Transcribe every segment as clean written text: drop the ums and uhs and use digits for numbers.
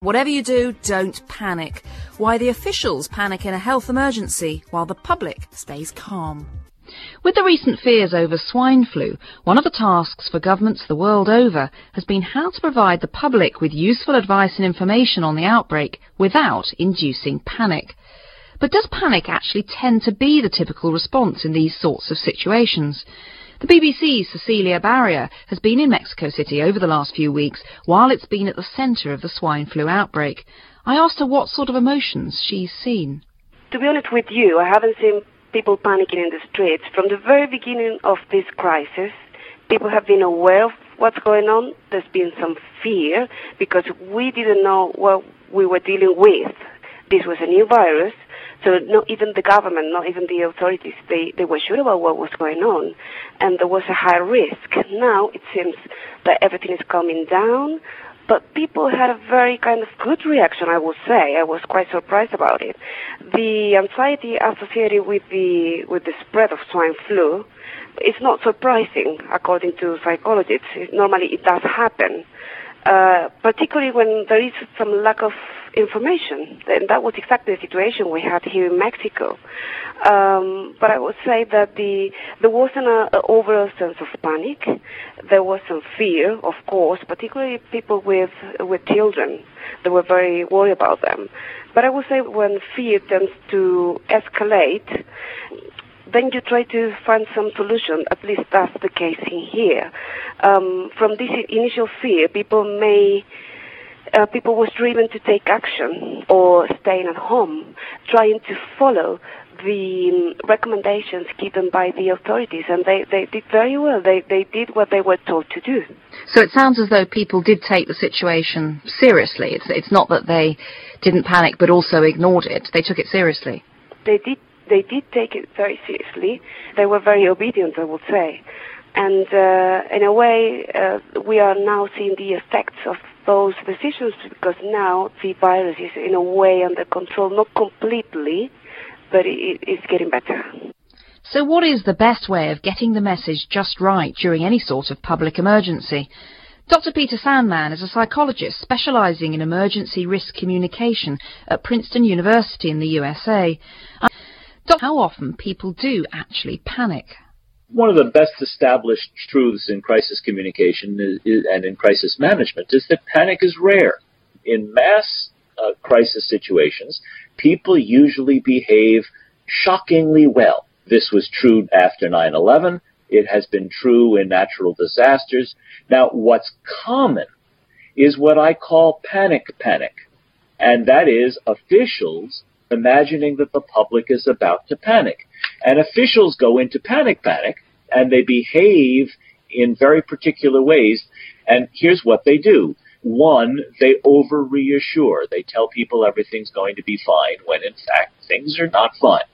Whatever you do, don't panic. Why the officials panic in a health emergency while the public stays calm. With the recent fears over swine flu, one of the tasks for governments the world over has been how to provide the public with useful advice and information on the outbreak without inducing panic. But does panic actually tend to be the typical response in these sorts of situations? The BBC's Cecilia Barrier has been in Mexico City over the last few weeks while it's been at the centre of the swine flu outbreak. I asked her what sort of emotions she's seen. To be honest with you, I haven't seen people panicking in the streets. From the very beginning of this crisis, people have been aware of what's going on. There's been some fear because we didn't know what we were dealing with. This was a new virus, so not even the government, not even the authorities, they were sure about what was going on, and there was a high risk. Now it seems that everything is calming down, but people had a very kind of good reaction, I would say. I was quite surprised about it. The anxiety associated with the spread of swine flu is not surprising, according to psychologists. Normally it does happen, particularly when there is some lack of information. And that was exactly the situation we had here in Mexico. But I would say that there wasn't an overall sense of panic. There was some fear, of course, particularly people with children. They were very worried about them. But I would say when fear tends to escalate, then you try to find some solution. At least that's the case in here. From this initial fear, people was driven to take action or staying at home, trying to follow the recommendations given by the authorities, and they did very well. They did what they were told to do. So it sounds as though people did take the situation seriously. It's not that they didn't panic but also ignored it. They took it seriously. They did take it very seriously. They were very obedient, I would say. And in a way, we are now seeing the effects of those decisions because now the virus is in a way under control, not completely, but it's getting better. So what is the best way of getting the message just right during any sort of public emergency? Dr. Peter Sandman is a psychologist specialising in emergency risk communication at Princeton University in the USA. How often people do actually panic? One of the best established truths in crisis communication and in crisis management is that panic is rare. In mass crisis situations, people usually behave shockingly well. This was true after 9/11. It has been true in natural disasters. Now, what's common is what I call panic, and that is officials imagining that the public is about to panic. And officials go into panic, and they behave in very particular ways. And here's what they do. One, they over-reassure. They tell people everything's going to be fine when, in fact, things are not fine.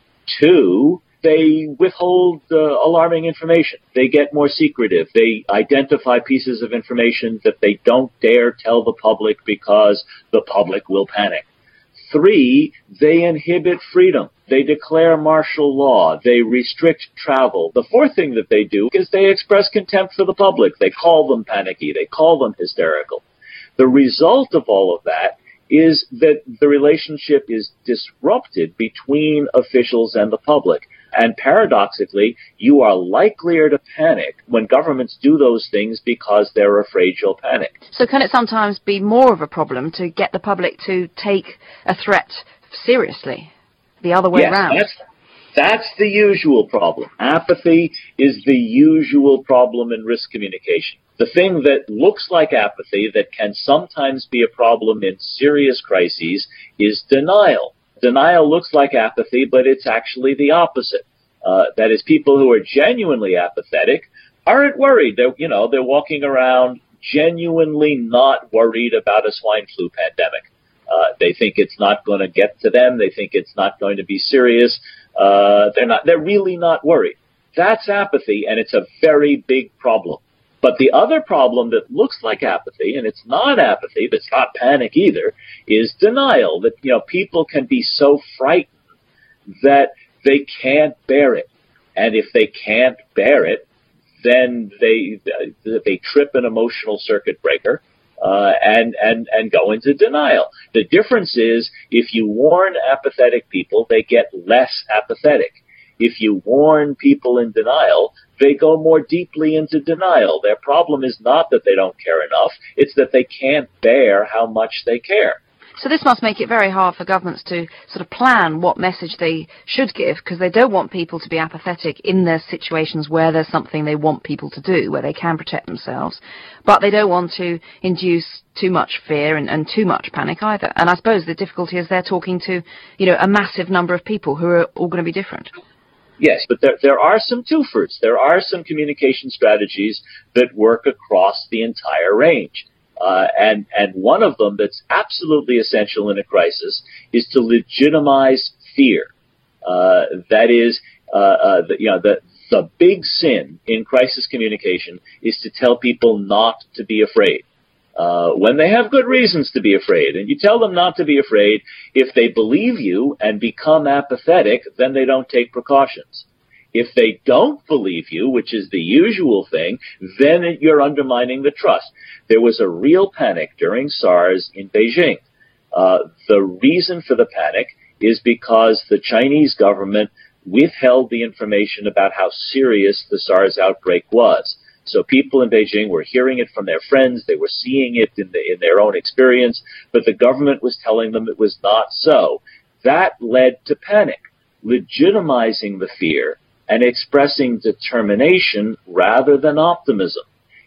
Two, they withhold alarming information. They get more secretive. They identify pieces of information that they don't dare tell the public because the public will panic. Three, they inhibit freedom. They declare martial law. They restrict travel. The fourth thing that they do is they express contempt for the public. They call them panicky. They call them hysterical. The result of all of that is that the relationship is disrupted between officials and the public. And paradoxically, you are likelier to panic when governments do those things because they're afraid you'll panic. So can it sometimes be more of a problem to get the public to take a threat seriously, the other way around? Yes, that's the usual problem. Apathy is the usual problem in risk communication. The thing that looks like apathy, that can sometimes be a problem in serious crises, is denial. Denial looks like apathy, but it's actually the opposite. That is, people who are genuinely apathetic aren't worried. They're walking around genuinely not worried about a swine flu pandemic. They think it's not going to get to them. They think it's not going to be serious. They're really not worried. That's apathy, and it's a very big problem. But the other problem that looks like apathy, and it's not apathy, but it's not panic either, is denial. That, people can be so frightened that they can't bear it. And if they can't bear it, then they trip an emotional circuit breaker, and go into denial. The difference is if you warn apathetic people, they get less apathetic. If you warn people in denial, they go more deeply into denial. Their problem is not that they don't care enough, it's that they can't bear how much they care. So this must make it very hard for governments to sort of plan what message they should give, because they don't want people to be apathetic in their situations where there's something they want people to do, where they can protect themselves. But they don't want to induce too much fear and too much panic either. And I suppose the difficulty is they're talking to, a massive number of people who are all going to be different. Yes, but there are some twofers. There are some communication strategies that work across the entire range. And one of them that's absolutely essential in a crisis is to legitimize fear. That is, the big sin in crisis communication is to tell people not to be afraid. When they have good reasons to be afraid, and you tell them not to be afraid, if they believe you and become apathetic, then they don't take precautions. If they don't believe you, which is the usual thing, then you're undermining the trust. There was a real panic during SARS in Beijing. The reason for the panic is because the Chinese government withheld the information about how serious the SARS outbreak was. So people in Beijing were hearing it from their friends, they were seeing it in their own experience, but the government was telling them it was not so. That led to panic. Legitimizing the fear and expressing determination rather than optimism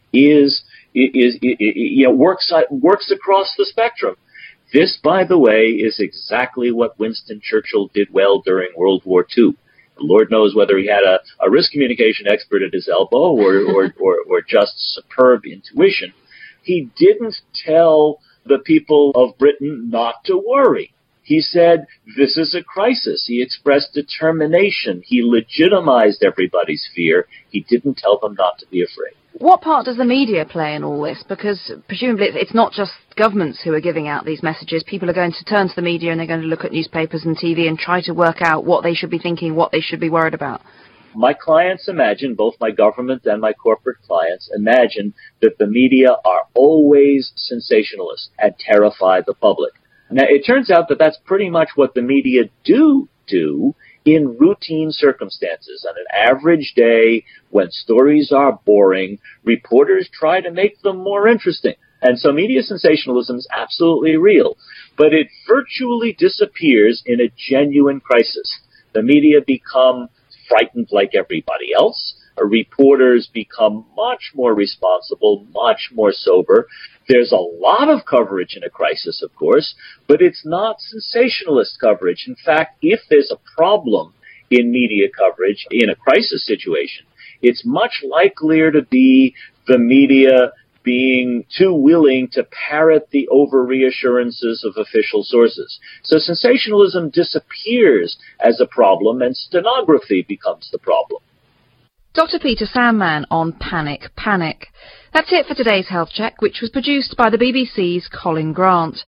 works across the spectrum. This, by the way, is exactly what Winston Churchill did well during World War II. Lord knows whether he had a risk communication expert at his elbow or just superb intuition. He didn't tell the people of Britain not to worry. He said, this is a crisis. He expressed determination. He legitimized everybody's fear. He didn't tell them not to be afraid. What part does the media play in all this? Because presumably it's not just governments who are giving out these messages. People are going to turn to the media and they're going to look at newspapers and TV and try to work out what they should be thinking, what they should be worried about. My clients imagine, both my government and my corporate clients, imagine that the media are always sensationalist and terrify the public. Now, it turns out that that's pretty much what the media do in routine circumstances. On an average day, when stories are boring, reporters try to make them more interesting. And so media sensationalism is absolutely real, but it virtually disappears in a genuine crisis. The media become frightened like everybody else. Reporters become much more responsible, much more sober. There's a lot of coverage in a crisis, of course, but it's not sensationalist coverage. In fact, if there's a problem in media coverage in a crisis situation, it's much likelier to be the media being too willing to parrot the over-reassurances of official sources. So sensationalism disappears as a problem, and stenography becomes the problem. Dr. Peter Sandman on Panic. That's it for today's Health Check, which was produced by the BBC's Colin Grant.